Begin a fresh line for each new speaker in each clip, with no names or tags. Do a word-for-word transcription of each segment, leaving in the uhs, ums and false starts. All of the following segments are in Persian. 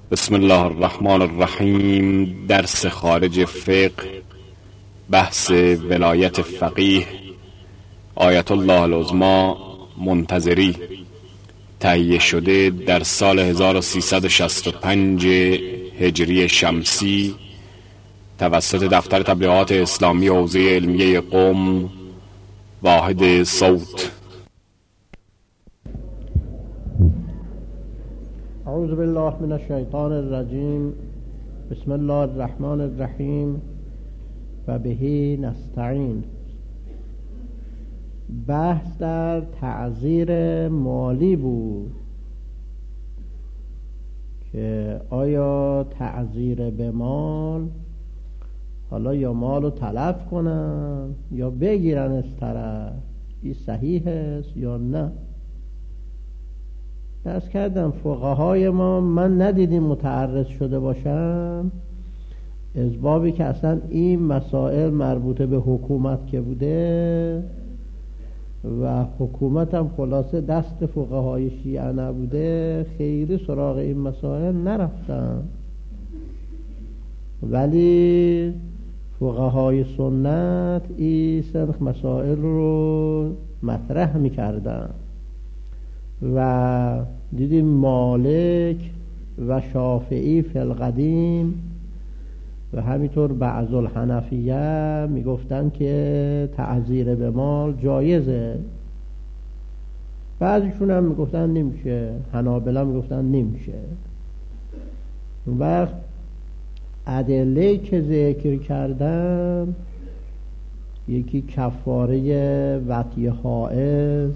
بسم الله الرحمن الرحیم. درس خارج فقه، بحث ولایت فقیه آیت الله العظمی منتظری، تهیه شده در سال هزار و سیصد و شصت و پنج هجری شمسی توسط دفتر تبلیغات اسلامی حوزه علمیه قم، واحد صوت.
اعوذ بالله من الشیطان الرجیم. بسم الله الرحمن الرحیم و بهی نستعین. بحث در تعزیر مالی بود که آیا تعزیر به مال، حالا یا مالو تلف کنن یا بگیرن از طرف، این صحیح است یا نه؟ درس کردم فقهای ما من ندیدیم متعرض شده باشم از بابی که اصلا این مسائل مربوط به حکومت که بوده و حکومت هم خلاصه دست فقهای شیعه نبوده، خیلی سراغ این مسائل نرفتم. ولی فقهای سنت این سنخ مسائل رو مطرح میکردن و دیدیم مالک و شافعی فی القدیم و همینطور بعض الحنفیه میگفتن که تعزیر به مال جایزه، بعضیشون هم میگفتن نمیشه، حنابلة میگفتن نمیشه. اون وقت ادله که ذکر کردن، یکی کفاره وطی حائض،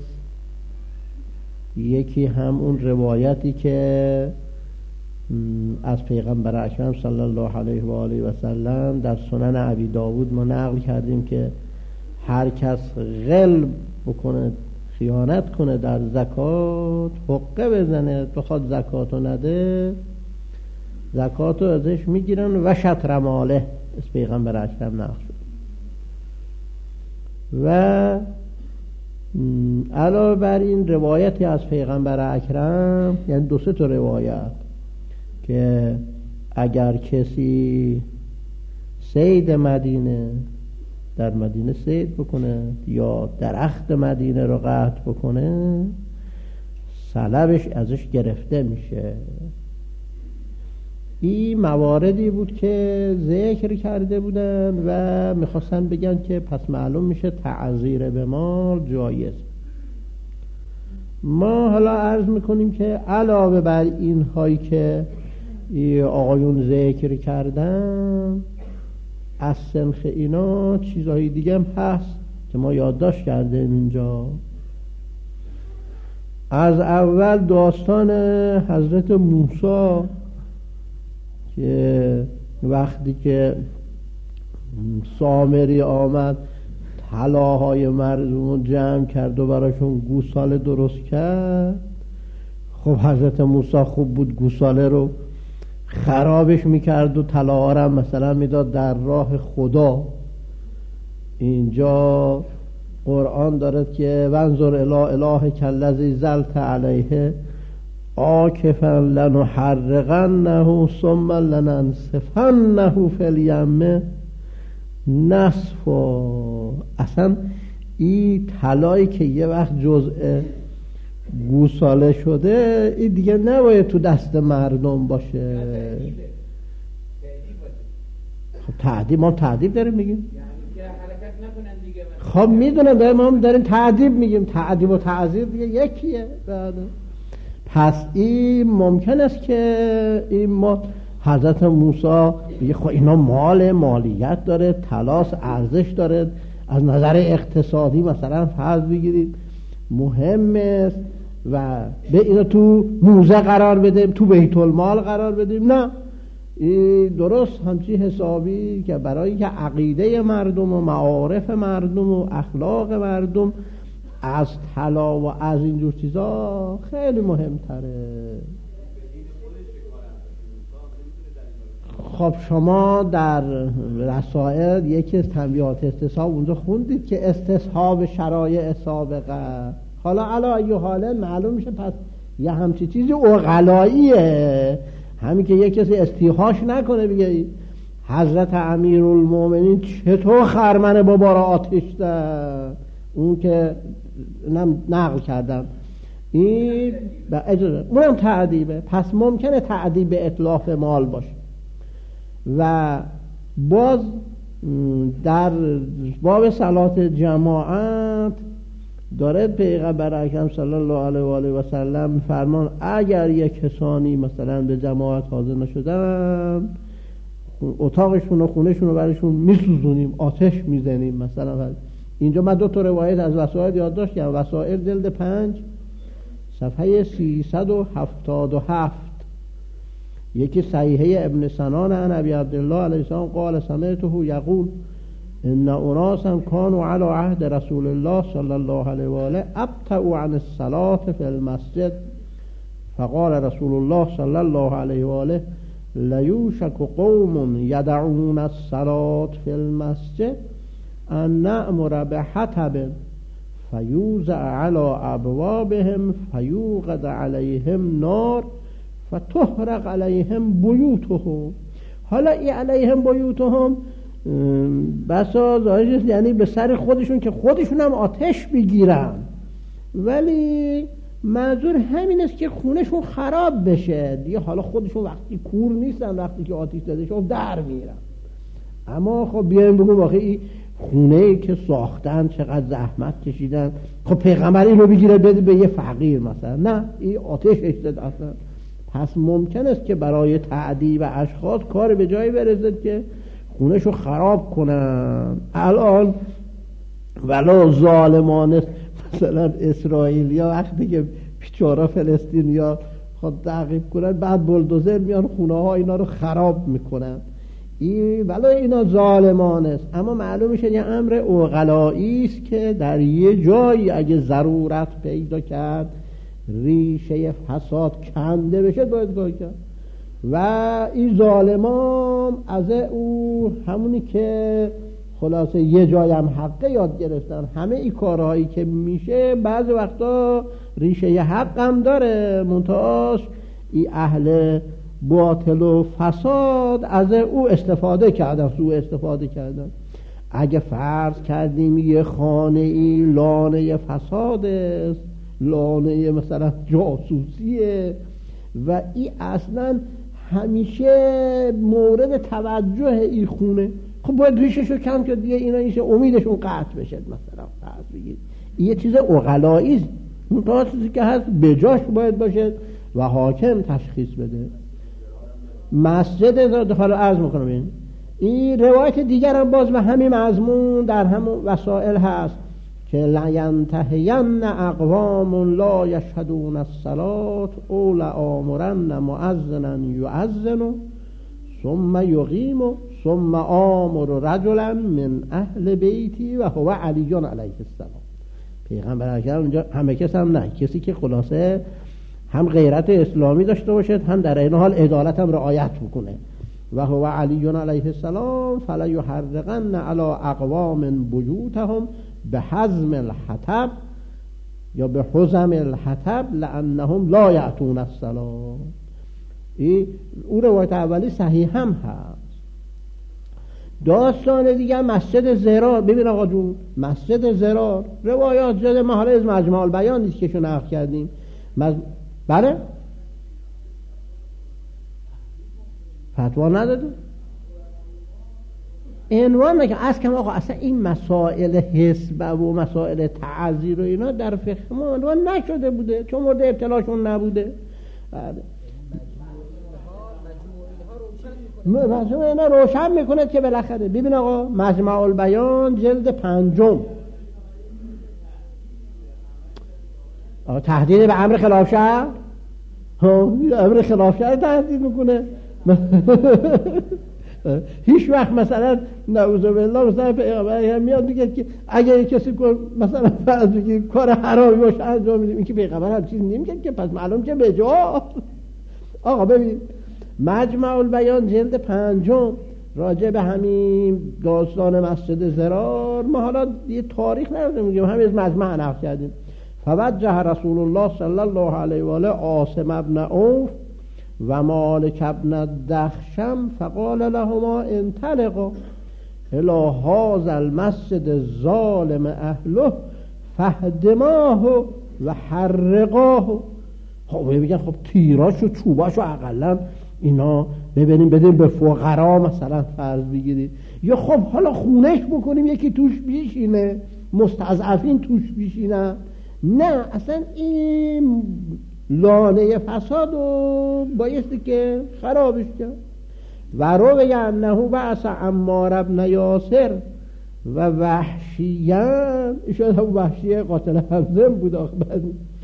یکی هم اون روایتی که از پیغمبر اکرم صلی الله علیه و آله و سلم در سنن ابی داود ما نقل کردیم که هر کس غل بکنه، خیانت کنه در زکات، حقه بزنه بخواد زکاتو نده، زکاتو ازش میگیرن و شطر ماله، از پیغمبر اکرم نقل شد. و علاوه بر این روایتی از پیغمبر اکرم، یعنی دو سه تا روایت که اگر کسی صید مدینه در مدینه صید بکنه یا درخت مدینه رو قطع بکنه، سلبش ازش گرفته میشه. این مواردی بود که ذکر کرده بودن و میخواستن بگن که پس معلوم میشه تعزیر به مال جایز. ما حالا عرض میکنیم که علاوه بر این هایی که آقایون ذکر کردن، از سنخ اینا چیزهای دیگه هم هست که ما یادداشت کردیم اینجا. از اول داستان حضرت موسی که وقتی که سامری آمد طلاهای مردم رو جمع کرد و براشون گوساله درست کرد، خب حضرت موسی خوب بود گوساله رو خرابش میکرد و طلاها رو مثلا میداد در راه خدا. اینجا قرآن دارد که وانظر الی الهک الذی ظلت علیه عاکفا لنحرقنه ثم لننسفنه فی الیم نسفا. اصلا این طلایی که یه وقت جزء گوساله شده، این دیگه نباید تو دست مردم باشه. خب تعذیب، ما تعذیب داریم میگیم، خب میدونم داریم، ما داریم تعذیب میگیم، تعذیب و تعذیر دیگه یکیه. پس این ممکن است که این ما حضرت موسی بگه خب اینا مال، مالیت داره، طلاس ارزش داره، از نظر اقتصادی مثلا فرض بگیرید مهم است و به اینا تو موزه قرار بدیم، تو بیت المال قرار بدیم. نه، این درست همچی حسابی که برای که عقیده مردم و معارف مردم و اخلاق مردم از طلا و از اینجور چیزا خیلی مهمتره. خب شما در رسائل یکی از تنبیهات استصحاب اونجا خوندید که استصحاب شرایع سابقه. حالا علا ای حاله معلوم میشه پس یه همچی چیزی عقلاییه، همین که یک کسی استیحاش نکنه بگه حضرت امیرالمومنین چطور خرمن بابا را آتش زد، اون که نقل کردم این به اجازه اونم تعدیبه. پس ممکنه تعدیب به اتلاف مال باشه. و باز در باب صلات جماعت داره پیغمبر اکرم صلی الله علیه و آله و سلم فرمان اگر یک کسانی مثلا به جماعت حاضر نشدن اتاقشون و خونهشون رو برشون میسوزونیم، آتش میزنیم مثلا. اینجا من دو تا روایت از وسائل یادداشت کردم. وسائل جلد پنج صفحه سیصد و هفتاد و هفت، یکی صحیحه ابن سنان عن ابی عبدالله علیه السلام قال سمعته یقول ان اناسا كانوا على عهد رسول الله صلی الله علیه و آله ابطأوا عن الصلاة في المسجد فقال رسول الله صلی الله علیه و آله لیوشک قوم یدعون الصلاة في المسجد ان نأمر بحطب فیوزع على ابوابهم فیوقد علیهم نار فتحرق علیهم بیوتهم. حالا ای علیهم بیوتهم بسا ظاهرش یعنی به سر خودشون که خودشون هم آتش بگیرن، ولی منظور همین است که خونهشون خراب بشه دیگه. حالا خودشون وقتی کور نیستن، وقتی که آتش زده شد در میرن. اما خب بیایم بگم واقعی خونه‌ای که ساختن چقدر زحمت کشیدن، خب پیغمبر اینو بگیره بده به یه فقیر مثلا؟ نه، این آتش اشتد اصلا. پس ممکن است که برای تعدیب اشخاص کار به جایی برسد که خونهشو خراب کنن. الان ولا ظالمان مثلا اسرائیلیا وقتی که بیچاره فلسطینیا خود تعقیب کنن بعد بلدوزر میان خونه ها اینا رو خراب میکنن، این ولا اینا ظالمان است. اما معلوم میشه یه امر عقلایی است که در یه جایی اگه ضرورت پیدا کرد ریشه فساد کنده بشه باید کار کرد. و این ظالمان از او همونی که خلاصه یه جایم حقه یاد گرفتن، همه این کارهایی که میشه بعض وقتا ریشه حق هم داره، منتهاش این اهل باطل و فساد از او استفاده کردن، سوء استفاده کردن. اگه فرض کردیم یه خانه ای لانه فساد است، لانه مثلا جاسوسیه و این اصلا همیشه مورد توجه این خونه، خب باید ریششو کم کرد دیگه، اینا ایشه امیدشون قطع بشه. مثلا فرض بگید یه چیز عقلایی است، اون تا چیزی که هست بجاش باید باشه و حاکم تشخیص بده. مسجد دخل عرض میکنم این این روایت دیگر هم باز به همین مضمون در همون وسائل هست که لینتهین اقوام لا یشهدون الصلاة او لآمرن مؤذنا یؤذن ثم یقیم ثم آمر رجلا من اهل بیتی و هو علی علیه السلام. پیغمبر اکرم اونجا همه کس هم نه، کسی که خلاصه هم غیرت اسلامی داشته باشد هم در این حال عدالت هم رعایت بکنه. و هو علی علیه السلام فلا یحرقن علی اقوام بیوتهم به حزم الحطب یا به حزم الحطب لانهم لا یأتون الصلاة. این اون روایت اولی صحیح هم هست. داستان دیگه مسجد زرار. ببین آقا جون، مسجد زرار روایات زده، ما حالا از مجمع البیان نیست که شو نقل کردیم. مز... بله فتوا نداده، عنوان نکن از کم آقا. اصلا این مسائل حسب و مسائل تعزیر و اینا در فقه ما عنوان نشده بوده چون مورد ابتلاشون نبوده. بله مجموعه اینا روشن میکنه که بالاخره ببین آقا مجمع البیان جلد پنجم آقا تهدید به امر خلاف شرع، ها امر خلاف شرع تهدید میکنه. هیچ وقت مثلا نعوذ بالله مثلا پیغمبر میاد میگه که اگه کسی مثلا فرض بگی کار حرامی باشه انجام میدیم، این که پیغمبر هم چیز نمیگه که پس معلوم که به جا. آقا ببین مجمع البیان جلد پنجم راجع به همین داستان مسجد زرار ما حالا یه تاریخ نمیگیم، همین از مجمع نقل کردیم. فوجه رسول الله صلی الله علیه و آله عاصم ابن عوف و مالک ابن دخشم فقال لهما انطلقا الی هذا المسجد الظالم اهله فهدماه و حرقاه. خب بگن خب تیراش و چوباش و اقلا اینا ببینیم بدیم به فقرا مثلا فرض بگیرید، یا خب حالا خونش بکنیم یکی توش بیشینه، مستضعفین توش بیشینن. نه، اصلا این لانه فساد رو بایستی که خرابش کرد. و رو بگن نهو بعث عمار ابن یاسر و وحشیان، ایشان هم وحشی قاتل حمزه بود آخر،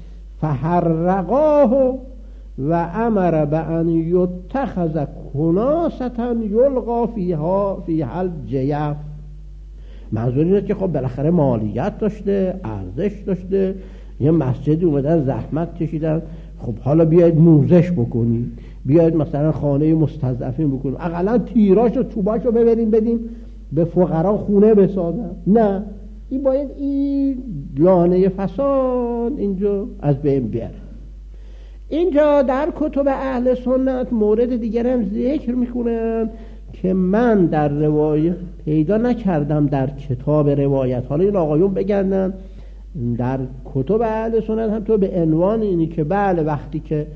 فحرقاه و امر بان یتخذ کناسة یلقا فیها فیها الجیف. منظور اینه که خب بالاخره مالیت داشته، ارزش داشته، یه مسجدی اومدن زحمت کشیدن، خب حالا بیاید موزش بکنیم، بیاید مثلا خانه مستضعفین بکنیم، اقلا تیراش و چوباش رو ببریم بدیم به فقرا خونه بسازن. نه، این باید این لانه فساد اینجا از بین بیاره. اینجا در کتب اهل سنت مورد دیگر هم ذکر میکنن که من در روایت پیدا نکردم در کتاب روایت، حالا این آقایون بگردن در کتب اهل سنت هم تو به عنوان اینی که بله وقتی که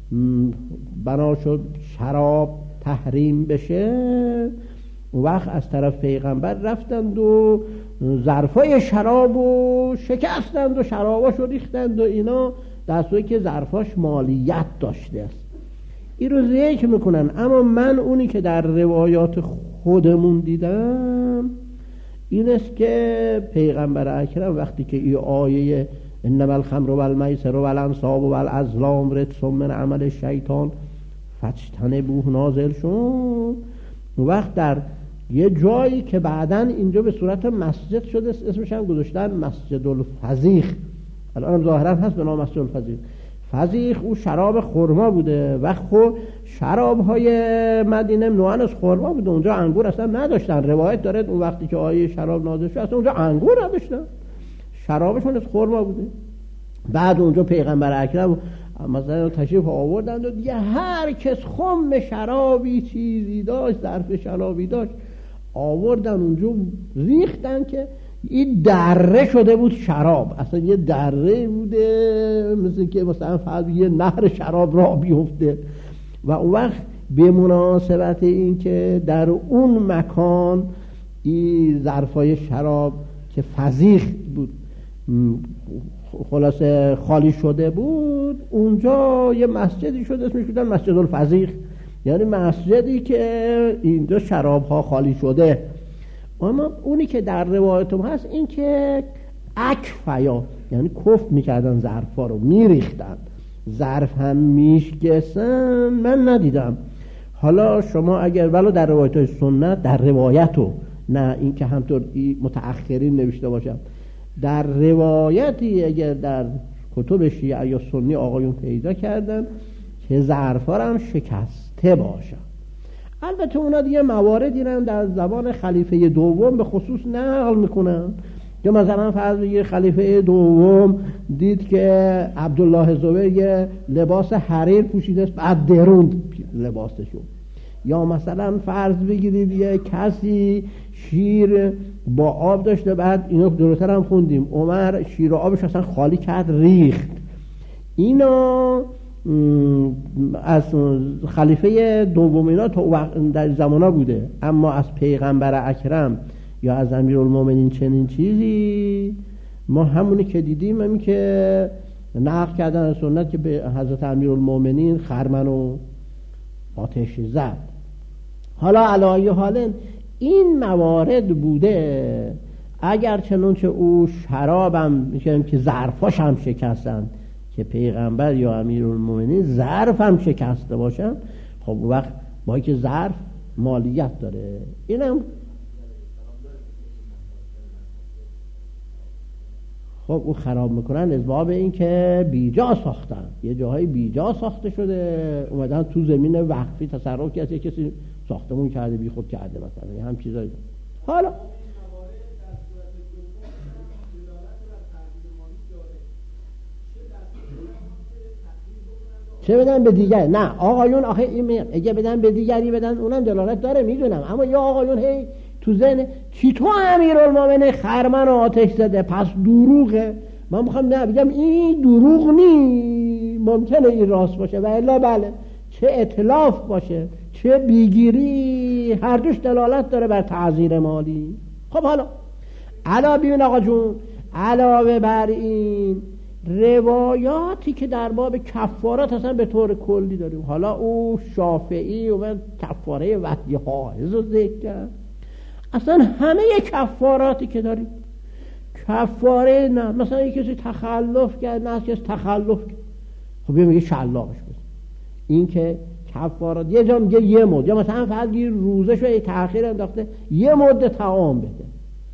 بنا شد شراب تحریم بشه اون وقت از طرف پیغمبر رفتند و ظرفای شرابو شکستند و شراباشو ریختند و اینا، در صورتی که ظرفاش مالیت داشته است. این رو ذکر میکنن. اما من اونی که در روایات خودمون دیدم این است که پیغمبر اکرم وقتی که این آیه انما الخمر و المیسر و الانصاب و الازلام رجس من عمل شیطان فاجتنبوه نازل شد، وقت در یه جایی که بعدن اینجا به صورت مسجد شده، اسمش هم گذاشتن مسجد الفضیخ، الان هم ظاهرا هست به نام مسجد الفضیخ. فضیخ او شراب خرما بوده و خب شراب های مدینه نوعن از خرما بوده، اونجا انگور اصلا نداشتن. روایت داره اون وقتی که آیه شراب نازل شد اصلا اونجا انگور نداشتن، شرابشون از خرما بوده. بعد اونجا پیغمبر اکرم مثلا تشریف آوردند و دیگه هر کس خم شرابی چیزی داشت، ظرف شرابی داشت، آوردن اونجا ریختن که این دره شده بود شراب، اصلا یه دره بوده مثل که مثلا فرض یه نهر شراب را بیفته. و اون وقت به مناسبت این که در اون مکان این ظرفای شراب که فضیخ بود خلاصه خالی شده بود، اونجا یه مسجدی شده اسمش بودن مسجد الفضیخ، یعنی مسجدی که اینجا شراب ها خالی شده. اما اونی که در روایتم هست این که اکفیا، یعنی کف میکردن ظرفا رو میریختن، ظرف هم میشکستن، من ندیدم. حالا شما اگر ولو در روایت های سنت در روایتو، نه این که همطور متأخرین نوشته باشم، در روایتی اگر در کتب شیعه یا سنی آقایون پیدا کردن که ظرفا هم شکسته باشن. البته اونا دیگه مواردی رو در زبان خلیفه دوم به خصوص نقل میکنن که مثلا فرض بگیر خلیفه دوم دید که عبدالله زبیر یه لباس حریر پوشیده است بعد دروند لباسشو، یا مثلا فرض بگیرید یه کسی شیر با آب داشته بعد اینو جلوتر هم خوندیم عمر شیر و آبش اصلا خالی کرد ریخت. اینا از خلیفه دوم اینا تا در زمانا بوده، اما از پیغمبر اکرم یا از امیرالمومنین چنین چیزی ما همونی که دیدیم، همین که نقل کردن از سنت که به حضرت امیرالمومنین خرمن و آتش زد. حالا علی حال این موارد بوده، اگر چنانچه او شرابم میگن که ظرفاش هم شکستن که پیغمبر یا امیرالمومنین ظرف هم شکسته باشن، خب وقت با که ظرف مالیت داره. اینم خب او خراب میکنن از باب این که بیجا ساختن، یه جاهای بیجا ساخته شده اومدن تو زمین وقفی تصرف کرده، کسی ساختمون کرده بی خود کرده مثلا یه هم چیزایی. حالا چه بدن به دیگری؟ نه آقایون آخه این اگه بدن به دیگری بدن اونم دلالت داره میدونم، اما یا آقایون هی تو ذهن چی تو امیرالمومنین خرمن و آتش زده پس دروغه. من میخوام نه بگم این دروغ نی، ممکنه این راست باشه و الا بله چه اتلاف باشه چه بیگیری هر دوش دلالت داره بر تعزیر مالی. خب حالا علاوه ببین آقا جون، علاوه بر این روایاتی که در باب کفارات اصلا به طور کلی داریم، حالا او شافعی و من کفاره وحی حائز رو ذکر کرد، اصلا همه کفاراتی که داریم کفاره نه، مثلا یک کسی تخلف کرد، نه کسی تخلف کرد خب یه میگه شلاقش بزن. این که کفارات یه جا میگه یه مد، یا مثلا فقط یه روزه شو تأخیر انداخته یه مد طعام بده،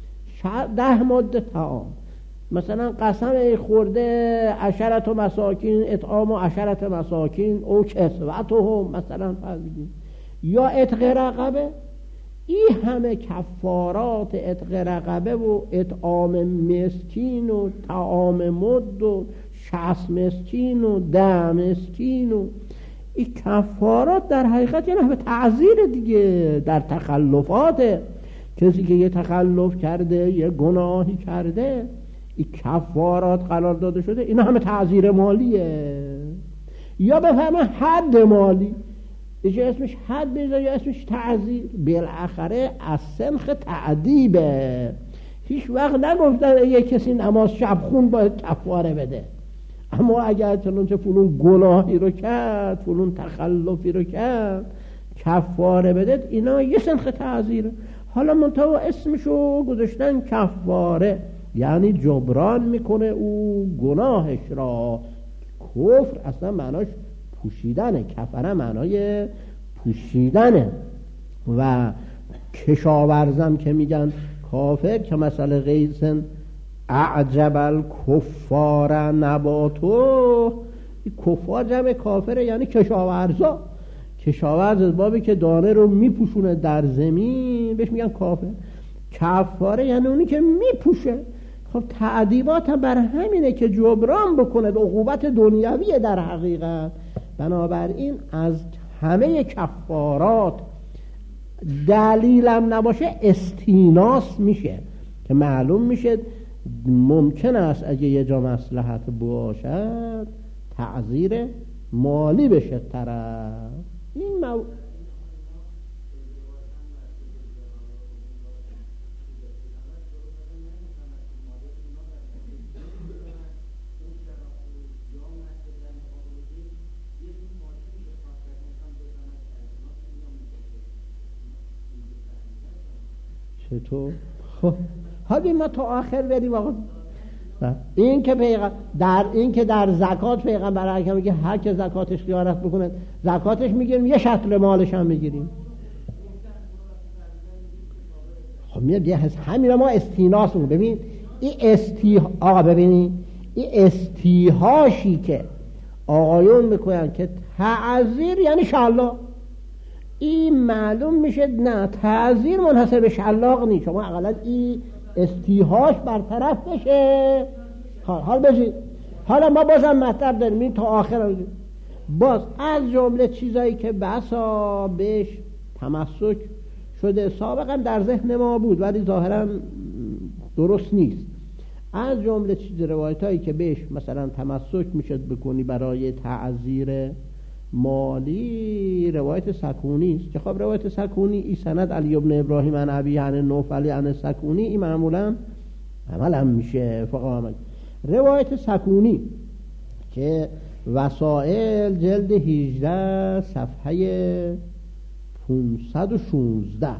ده مد طعام، مثلا قسم خورده عشرت و مساکین اطعام و عشرت مساکین او کسوتهم مثلا فرض بگیم، یا عتق رقبه. این همه کفارات عتق رقبه و اطعام مسکین و طعام مد و شصت مسکین و ده مسکین و این کفارات در حقیقت یه نحوه تعزیر دیگه در تخلفات. کسی که یه تخلف کرده یه گناهی کرده این کفارات قرار داده شده، اینا همه تعزیر مالیه. یا بفهمه حد مالی، یه اسمش حد بذار یا اسمش تعزیر، بالاخره از سنخ تعذیبه. هیچ وقت نگفتن یه کسی نماز شب خون باید کفاره بده، اما اگر چنانچه فلون گناهی رو کرد فلون تخلفی رو کرد کفاره بده، اینا یه سنخ تعزیره. حالا منتها اسمشو گذاشتن کفاره، یعنی جبران میکنه او گناهش را. کفر اصلا معناش پوشیدنه، کفره معنای پوشیدنه. و کشاورزم که میگن کافر، که مثلا غیثن اعجب الکفار نباتو، کفار جمع کافره یعنی کشاورزا. کشاورز بابی که دانه رو میپوشونه در زمین بهش میگن کافر. کفاره یعنی اونی که میپوشه. خب تعذیبات بر همینه که جبران بکنه عقوبت دنیویه در حقیقت. بنابراین از همه کفارات دلیلم نباشه استیناس میشه، که معلوم میشه ممکن است اگه یه جا مصلحت باشد تعزیر مالی بشه طرف. این مو... چطور؟ خب حالی ما تا آخر بریم آقا. این که پیغمبر در این که در زکات پیغمبر اکرم میگه هر که زکاتش خیانت بکنه زکاتش میگیریم، یه شطر مالش هم میگیریم. خب میاد یه هست همین ما استیناس میگه. ببین این استی آقا ببینید این استیهاشی که آقایون میکنن که تعذیر یعنی شلاق، این معلوم میشه نه تعذیر منحصر به شلاق نیست. شما اقلا این استیهاش برطرف بشه. حال بشید حالا ما بازم مطلب داریم این تا آخر باز از جمله چیزایی که بسا بهش تمسک شده سابقا در ذهن ما بود ولی ظاهرا درست نیست. از جمله چیز روایت هایی که بهش مثلا تمسک میشد بکنی برای تعذیر مالی روایت سکونی است که خب روایت سکونی ای سند علی ابن ابراهیم عن ابی عن نوفلی عن سکونی این معمولا عمل هم میشه فقط. روایت سکونی که وسائل جلد هجده صفحه پانصد و شانزده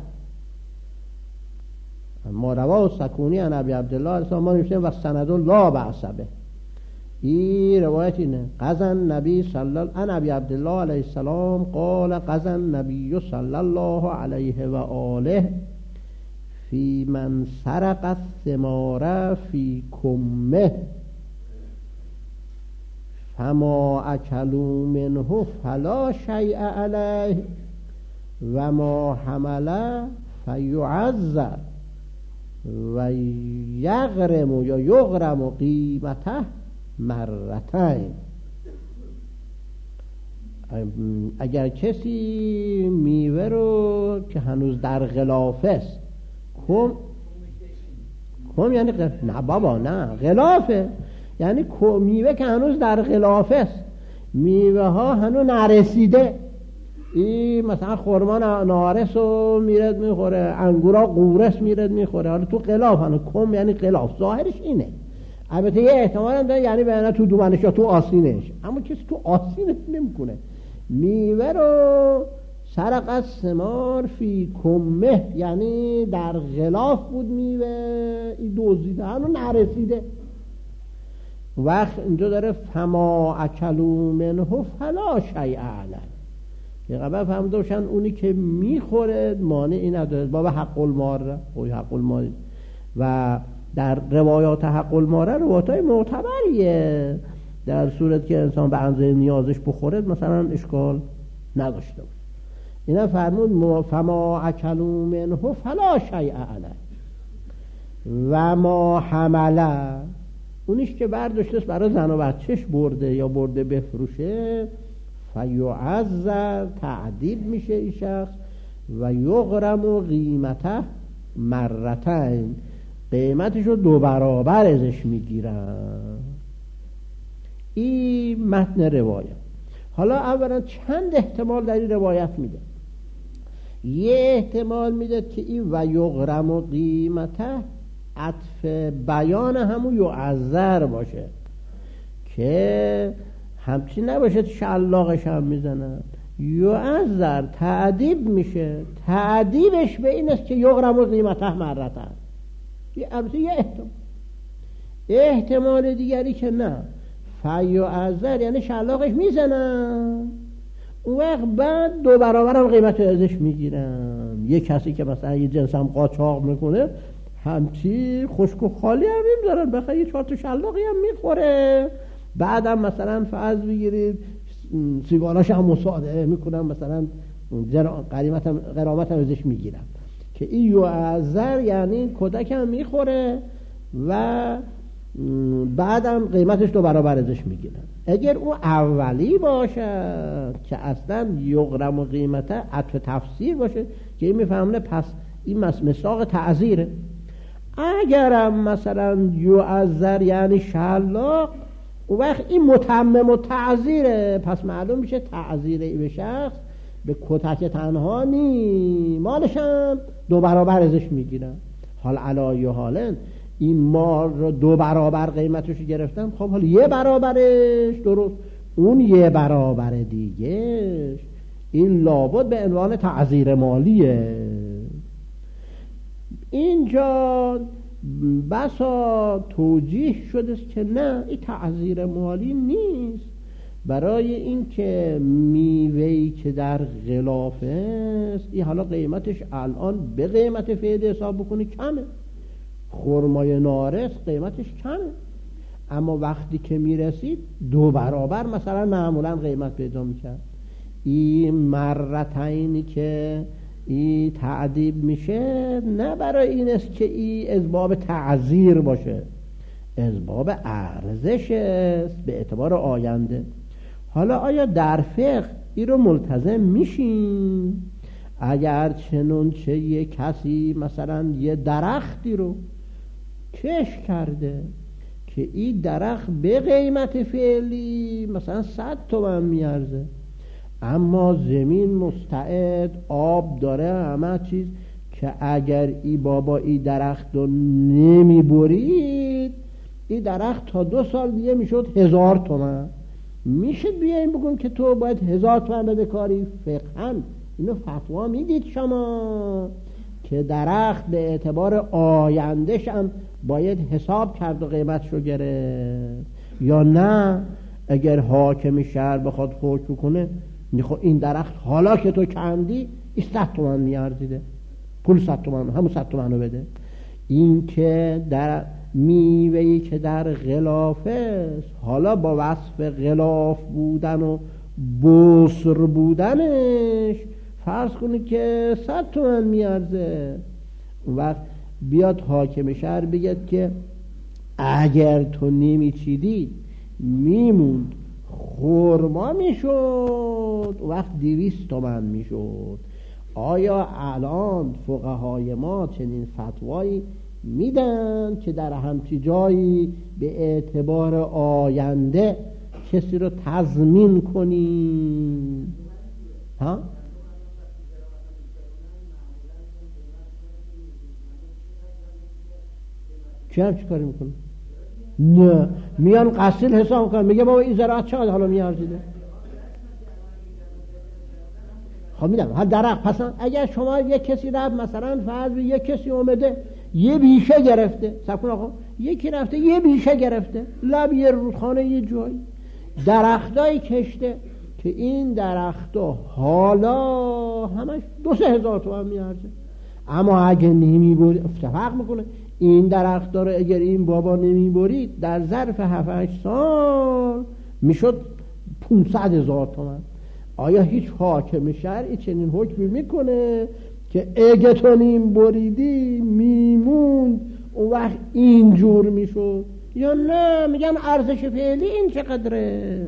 ما رواه سکونی عن ابی عبدالله الاسلام ما نوشتیم و سند لا بأس به. این روایت اینه قضن نبی صلی الله عن ابی عبدالله علیه السلام قال قضن نبی صلی الله علیه و آله فی من سرق الثمار فی کمه فما اکلوا منه فلا شیء علیه و ما حمله فیعذر و یغرم یا یغرم قیمته مرتين. اگر کسی میوه رو که هنوز در غلاف است، کم کم یعنی غ... نه بابا نه غلافه، یعنی میوه که هنوز در غلاف است، میوه ها هنوز نرسیده. این مثلا خرما نارس رو میرد میخوره، انگورا قورس میرد میخوره، حالا تو غلاف هنوز، کم یعنی غلاف، ظاهرش اینه. البته یه احتمال هم داره یعنی بهنه تو دومنش یا تو آسینش، اما کسی تو آسینش نمیکنه. میوه رو سرق از ثمار فی کمه، یعنی در غلاف بود میوه، این دوزیده هنو نرسیده. وقت اینجا داره فما اکلوا منه فلا شیء علیه، پیغمبر فهمده باشن اونی که میخوره مانعی نداره. باب حق الماره اوی حق الماره و در روایات حق الماره روایات های معتبریه، در صورت که انسان به اندازه نیازش بخوره مثلا اشکال نداشته باشه. اینا فرمود فما اکلوا منه فلا شیء علیه و ما حمله، اونیش که برداشته برای زن و بچهش برده یا برده بفروشه، فیعذر تعذیب میشه این شخص، و یغرم قیمته مرتين، قیمتش رو دو برابر ازش میگیرن. این متن روایت. حالا اولا چند احتمال در این روایت میده. یه احتمال میده که این و یغرم قیمته عطف بیان همون یعذر باشه، که همچین نباشه شلاقش هم میزنن، یعذر تعذیب میشه، تعذیبش به این است که یغرم قیمته مرتين. البته یه احتمال. احتمال دیگری که نه، فیعذر یعنی شلاقش میزنن، اون وقت بعد دو برابر هم قیمت ازش میگیرن. یه کسی که مثلا یه جنس هم قاچاق میکنه همچی خشک و خالی هم نمیذارن، بخواه یه چهار تا شلاقی هم میخوره، بعدم مثلا فرض بگیرید سیگاراش هم مصادره میکنن، مثلا غرامت هم, غرامت هم ازش میگیرن، که این یعذر یعنی کودک هم میخوره و بعدم قیمتش دو برابر ازش میگیرن. اگر او اولی باشه که اصلا یغرم و قیمته عطف تفسیر باشه که این میفهمونه پس این مصداق تعذیره. اگرم مثلا یعذر یعنی شلاق، اون وقت این متمم و تعذیره، پس معلوم میشه تعذیره به شخص به کتک تنها نی، مالشم دو برابر ازش میگیرن. حال علایه حالن این مال رو دو برابر قیمتش گرفتن، خب حالا یه برابرش درست، اون یه برابر دیگهش این لابد به عنوان تعذیر مالیه. اینجا بسا توجیه شده که نه، این تعذیر مالی نیست، برای این که میوهی که در غلاف است این حالا قیمتش الان به قیمت فعلی حساب بکنی کمه، خرمای نارس قیمتش کمه، اما وقتی که میرسید دو برابر مثلا معمولا قیمت پیدا میکرد. این مرتینی که این تعذیب میشه نه برای این است که این از باب تعذیر باشه، از باب ارزش است به اعتبار آینده. حالا آیا در فقه این رو ملتزم میشین؟ اگر چنانچه یه کسی مثلا یه درختی رو کش کرده که این درخت به قیمت فعلی مثلا صد تومن میارزه، اما زمین مستعد آب داره همه چیز، که اگر ای بابا ای درخت رو نمی برید ای درخت تا دو سال دیگه میشد هزار تومن، میشه بیاییم بگم که تو باید هزار تومن بده کاری؟ فقهاً اینو فتوا میدید شما که درخت به اعتبار آیندهش هم باید حساب کرد و قیمتش رو گرفت، یا نه اگر حاکم شهر بخواد حکم کنه میخواد این درخت حالا که تو کندی این صد تومن میارزیده، پول صد تومن، همون صد تومن رو بده. این که در میوهی که در غلاف است حالا با وصف غلاف بودن و بسر بودنش فرض کنید که صد تومن میارزه، اون وقت بیاد حاکم شهر بگید که اگر تو نمیچیدی میموند خرما میشد وقت دویست تومن میشد. آیا الان فقهای ما چنین فتوایی میدن که در همچی جایی به اعتبار آینده کسی رو تضمین کنیم؟ ها؟ کی هم چی کاری میکنه؟ نه، میان قصیل حساب میکنن، میگه بابا این زراعت چقدر حالا میارزیده؟ خب میدم ها درخت. پس اگر شما یک کسی رفت مثلا فرض یک کسی اومده یه بیشه گرفته، سکون آقا، یکی رفته یه بیشه گرفته لب یه رودخانه یه جایی، درختای کشته که این درختا حالا همش دو سه هزار تومن میارزه، اما اگه نمیبرید اتفاق میکنه این درختا رو اگر این بابا نمیبرید در ظرف هفت هشت سال میشد پونصد هزار تومن. آیا هیچ حاکم شرعی چنین حکمی میکنه که اگه تو نیم بریدی میموند اون وقت اینجور میشد؟ یا نه میگن ارزش فعلی این چقدره؟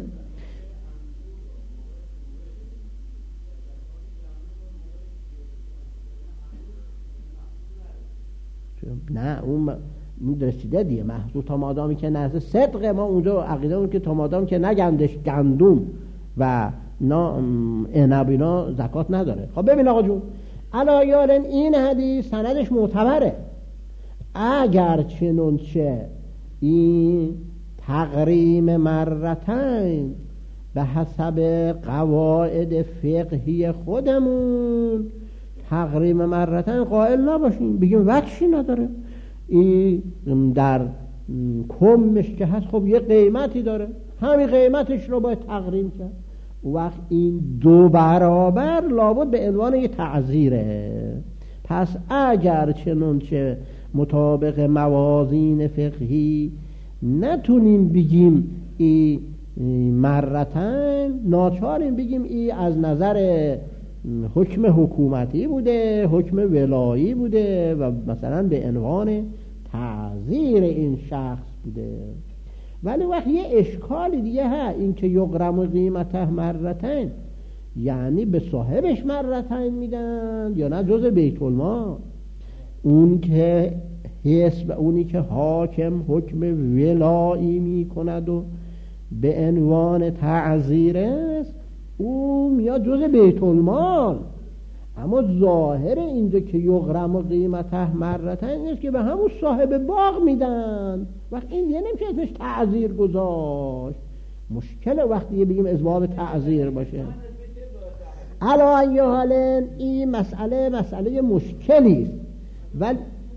نه اون رسیده دیگه محضور تا مادامی که نزد صدقه ما اونجا عقیده اون که تا مادام که نگندش گندوم و نا عنبینا زکات نداره. خب ببین آقا جون، علایالن این حدیث سندش معتبره، اگر چنانچه این تقریم مرتين به حسب قواعد فقهی خودمون تقریم مرتين قائل نباشیم، بگیم وجهی نداره، این در کمش که هست خب یه قیمتی داره، همین قیمتش رو باید تقریم کرد. وقت این دو برابر لابد به عنوان یه تعزیره. پس اگر چنانچه مطابق موازین فقهی نتونیم بگیم ای مرتين، ناچاریم بگیم ای از نظر حکم حکومتی بوده، حکم ولایی بوده و مثلا به عنوان تعزیر این شخص بوده. ولی وقت یه اشکالی دیگه ها، این که یغرم قیمته مرتين یعنی به صاحبش مرتين میدن یا نه جز بیت المال؟ اون که حسب اونی که حاکم حکم ولایی میکند و به عنوان تعزیر است اون میاد جز بیت المال. اما ظاهر اینجا که یغرم قیمته مرتين نیست که به همون صاحب باغ میدن، وقت این دیگه نمیشه اسمش تعزیر گذاشت. مشکل وقتی بگیم اسباب تعزیر باشه. علا ای حال این مسئله مسئله مشکلی است. ولی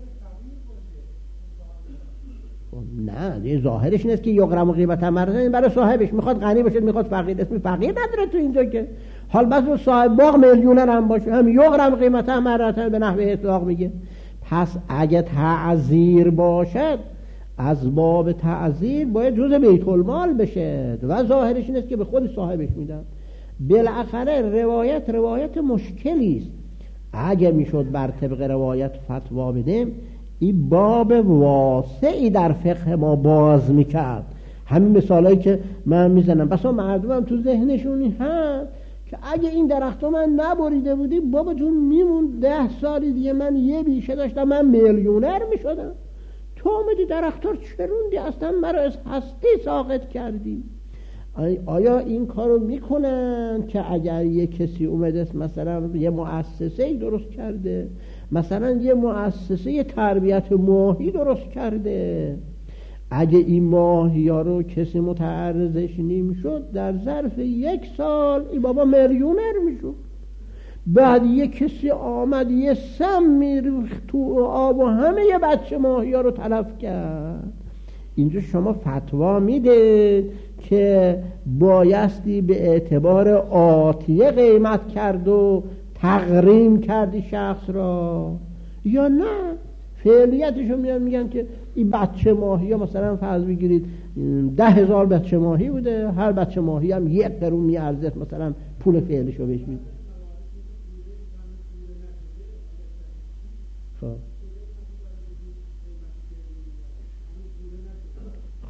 نه دیگه ظاهرش نیست که یغرم قیمته مرتين برای صاحبش، میخواد غنی باشه میخواد فقیر، اسم فقیر نداره تو اینجا که. حال بس صاحب باغ میلیونر هم باشه هم یغرم قیمته مرتين به نحوه اطلاق میگه. پس اگه تعزیر باشد از باب تعزیر باید جز بیت المال بشه و ظاهرش نیست که به خود صاحبش میدن. بالاخره روایت روایت مشکلی است. اگه میشد بر طبق روایت فتوا بدیم این باب واسعی در فقه ما باز میکرد. همین مثالایی که من میزنم بس مردمم تو ذهنشونی هست که اگه این درختو من نبریده بودی بابا جون میمون ده سالی دیگه من یه بیشه داشتم من میلیونر میشدم، تو اومدی درختار چروندی اصلا مرا از هستی ساقط کردی. آیا این کارو میکنن که اگر یه کسی اومده مثلا یه مؤسسه درست کرده، مثلا یه مؤسسه تربیت ماهی درست کرده، اگه این ماهی ها رو کسی متعرضش نمیشد در ظرف یک سال این بابا میلیونر میشد، بعد یه کسی آمد یه سم میریخت تو آب و همه یه بچه ماهی ها رو تلف کرد. اینجا شما فتوا میده که بایستی به اعتبار آتیه قیمت کرد و تقریم کردی شخص را، یا نه فعلیتشو میان میگن که این بچه ماهی ها مثلا فرض بگیرید ده هزار بچه ماهی بوده، هر بچه ماهی هم یک قرون میارزه، مثلا پول فعلیشو بهش میده.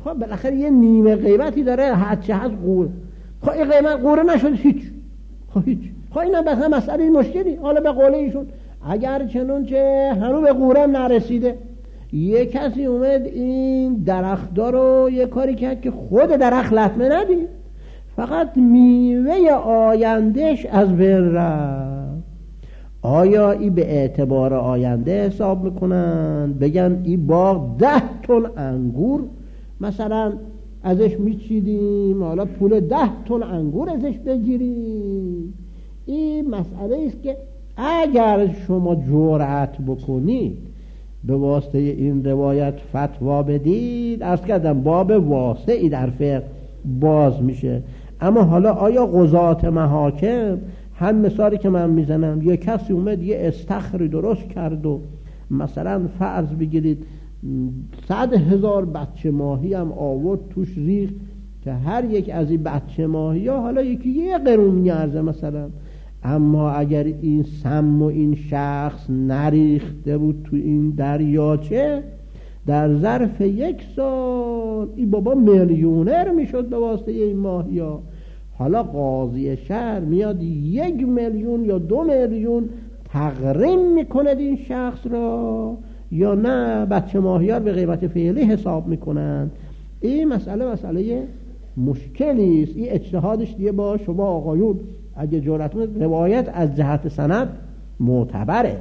خب بالاخره یه نیمه قیمتی داره، هر چه هست قوره. خب این قیمت قوره نشد هیچ. خب هیچ. خب اینا مثلا مسئله مشکلی. حالا به قول ایشون اگر چنون که هنوز به قوره نرسیده، یه کسی اومد این درخت‌ها رو یه کاری کرد که خود درخت لطمه ندید، فقط میوه آیندهش از بین رفت، آیا این به اعتبار آینده حساب میکنن؟ بگن این باغ ده تن انگور مثلا ازش میچیدیم، حالا پول ده تن انگور ازش بگیریم. این مسئله است که اگر شما جرأت بکنید به واسطه این روایت فتوا بدید، عرض کردم باب واسعی در فقه باز میشه. اما حالا آیا قضات محاکم هم مثالی که من میزنم، یه کسی اومد یه استخری درست کرد و مثلا فرض بگیرید صد هزار بچه ماهی هم آورد توش ریخت که هر یک از این بچه ماهی ها حالا یکی یه قرون میارزه مثلا، اما اگر این سم و این شخص نریخته بود تو این دریاچه، در ظرف یک سال این بابا میلیونر میشد به واسطه این ماهی ها. حالا قاضی شهر میاد یک میلیون یا دو میلیون تغریم میکنه این شخص را، یا نه بچه ماهیار به قیمت فعلی حساب میکنن. این مسئله مسئله مشکلی است. این اجتهادش دیگه با شما آقایون اگه جرأت کنید، روایت از جهت سند معتبره.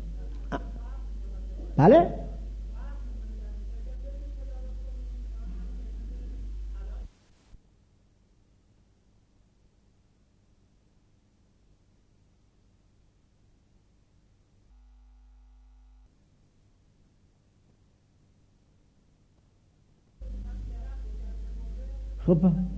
بله خب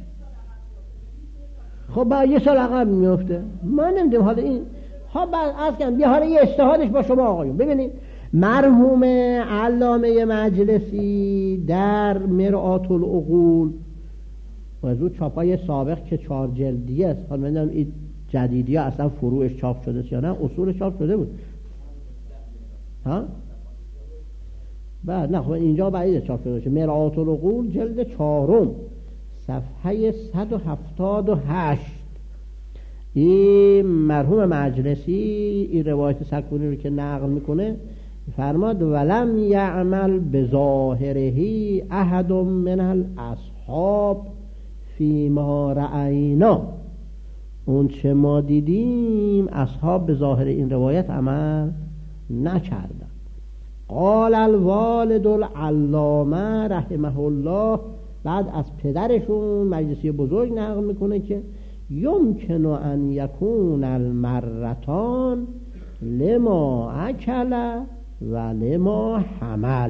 خب بعد یه سال عقب میفته. ما نمیدونم حالا این ها بعد از کن بیا حالا یه اجتهادش با شما آقایون. ببینید مرحوم علامه مجلسی در مرآت العقول و از اون چاپای سابق که چهار جلدیه است، حالا نمیدونم این جدیدی ها اصلا فروعش چاپ شده یا نه، اصول چاپ شده بود ها بعد نه خب اینجا بعید چاپ شده باشه. مرآت العقول جلد چهارم صفحه صد و هفتاد و هشت این مرحوم مجلسی این روایت سکونی رو که نقل میکنه فرماد ولم یعمل بظاهره احد من الاصحاب فیما رأینا، اون چه ما دیدیم اصحاب به ظاهر این روایت عمل نکردن. قال الوالد العلامه رحمه الله، بعد از پدرشون مجلسی بزرگ نقل میکنه که یمکن ان یکون المرتان لما اکل و لما حمل.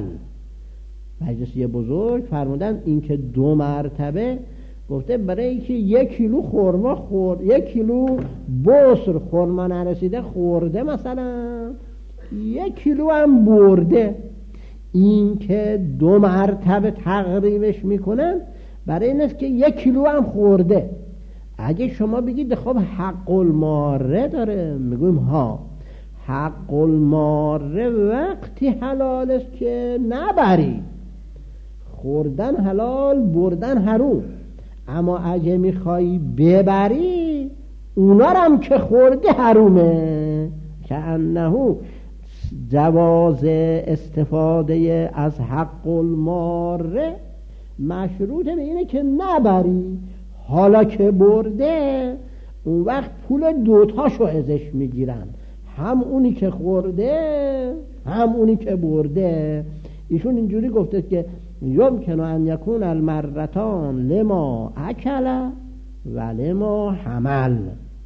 مجلسی بزرگ فرمودن این که دو مرتبه گفته برای اینکه یک کیلو خرما خورد، یک کیلو بسر خرما نرسیده خورده مثلا، یک کیلو هم برده. این که دو مرتبه تقریبش میکنن برای این است که یک کیلو هم خورده. اگه شما بگید خب حق الماره داره، میگویم ها حق الماره وقتی حلال است که نبری، خوردن حلال بردن حروم. اما اگه میخوای ببری اونا هم که خورده حرومه. که انه جواز استفاده از حق الماره مشروطه به اینه که نبری، حالا که برده اون وقت پول دوتاشو ازش میگیرن، هم اونی که خورده هم اونی که برده. ایشون اینجوری گفته که یمکن ان یکون المرتان لما اکل و لما حمل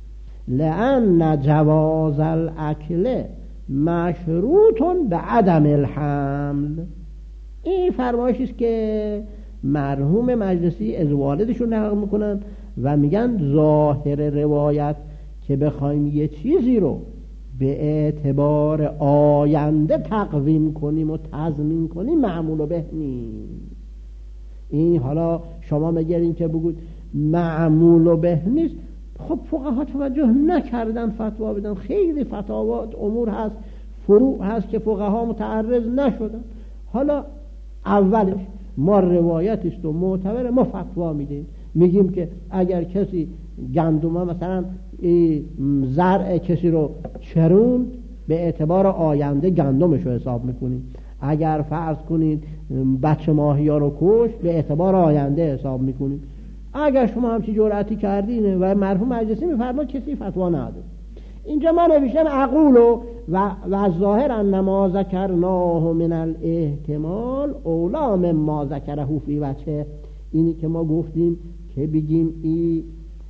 لان جواز الاکل مشروط به عدم الحمل. این فرمایشی است که مرحوم مجلسی از والدشون نقل میکنن و میگن ظاهر روایت که بخوایم یه چیزی رو به اعتبار آینده تقویم کنیم و تضمین کنیم معمول به نیست. این حالا شما میگین که بگید معمول به نیست، خب فقها توجه نکردن فتوا بدن. خیلی فتاوات امور هست فروع هست که فقها متعرض نشدن. حالا اولش ما روایتی است و معتبر، ما فتوا میدیم، میگیم که اگر کسی گندم مثلا زرع کسی رو چروند به اعتبار آینده گندمش رو حساب میکنیم، اگر فرض کنید بچه ماهی ها رو کش به اعتبار آینده حساب میکنیم. اگر شما همچی جرأتی کردین و مرحوم مجلسی میفرماد کسی فتوا نده. اینجا من نوشتم اقول و و ظاهر انما ذکرناه من الاحتمال اولا مما ذکره فی وجه. اینی که ما گفتیم که بگیم این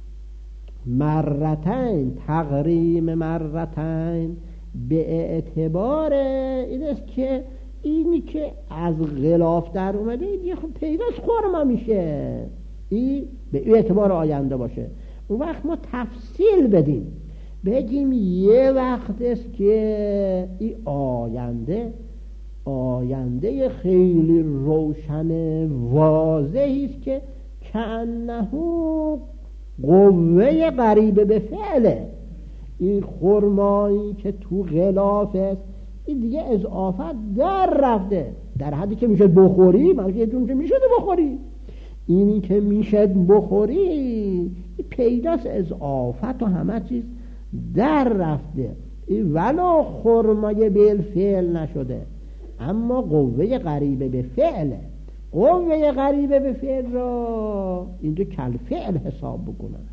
مرتين تقریم مرتين به اعتبار این است که اینی که از غلاف در اومده این خب پیداست خورما میشه، این به اعتبار آینده باشه. اون وقت ما تفصیل بدیم بگیم یه وقت است که این آینده آینده خیلی روشن واضحی است که کأنه قوه قریبه به فعله. این خرمایی که تو غلاف است این دیگه اضافت در رفته، در حدی که میشد بخوری، بلکه یه جون که میشد بخوری، اینی که میشد بخوری این پیداست اضافت و همه چیز در رفته. این ولو خرمای بالفعل نشده اما قوه قریبه به فعله. قوه قریبه به فعل را اینجا کل فعل حساب بکنن.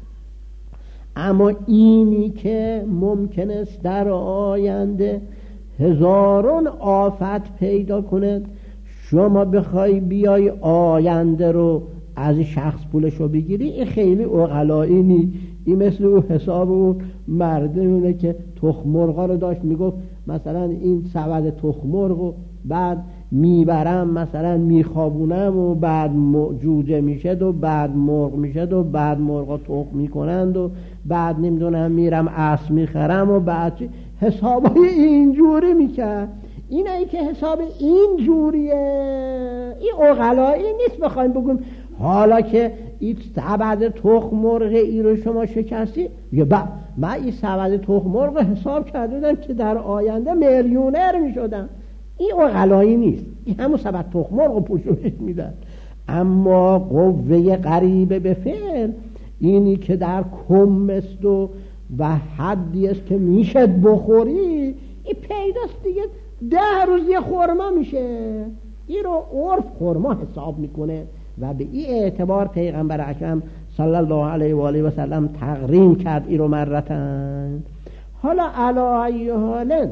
اما اینی که ممکن است در آینده هزارون آفت پیدا کنه، شما بخوای بیای آینده رو از شخص پولشو بگیری، این خیلی عقلایی نی. این مثل او حساب اون مردمونه که تخم مرغا رو داشت میگفت مثلا این سبد تخم مرغ بعد میبرم مثلا میخوابونم و بعد جوجه میشد و بعد مرغ میشد و بعد مرغا تخم میکنند و بعد نمیدونم میرم اسب میخرم و بعد حسابای اینجوری میکرد. اینه ای که حساب اینجوریه، این عقلایی نیست. بخوایم بگیم حالا که این سبد تخم مرغ ای رو شما شکستی، یه با من این سبد تخم مرغ حساب کردم که در آینده میلیونر میشدم. این عقلایی نیست، این همون سبد تخم مرغ رو پوشونش میدن. اما قوه قریبه به فعل اینی که در کم است و و حدی است که میشد بخوری، این پیداست دیگه. ده روز یه خورما میشه، این رو عرف خورما حساب میکنه و به این اعتبار پیغمبر اکرم صلی الله علیه و آله و سلم تقریم کرد این رو مرتن. حالا علی ای حال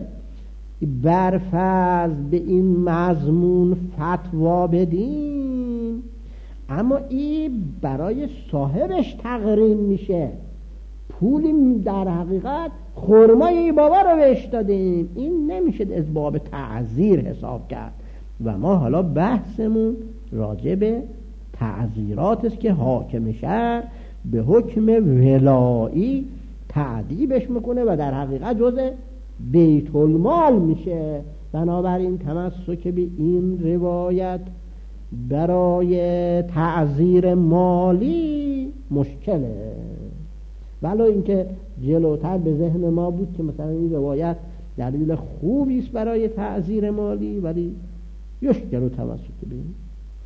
برفرض به این مضمون فتوا بدیم، اما این برای صاحبش تقریم میشه. پولی در حقیقت خرمای ای بابا رو بهش دادیم، این نمیشه از باب تعذیر حساب کرد. و ما حالا بحثمون راجع به تعذیرات است که حاکم شهر به حکم ولایی تعذیبش میکنه و در حقیقت جزء بیت المال میشه. بنابراین تمسک به این روایت برای تعذیر مالی مشکله، ولو اینکه جلوتر به ذهن ما بود که مثلا این روایت دلیل خوبی است برای تعذیر مالی، ولی یشکل و تمسک به این.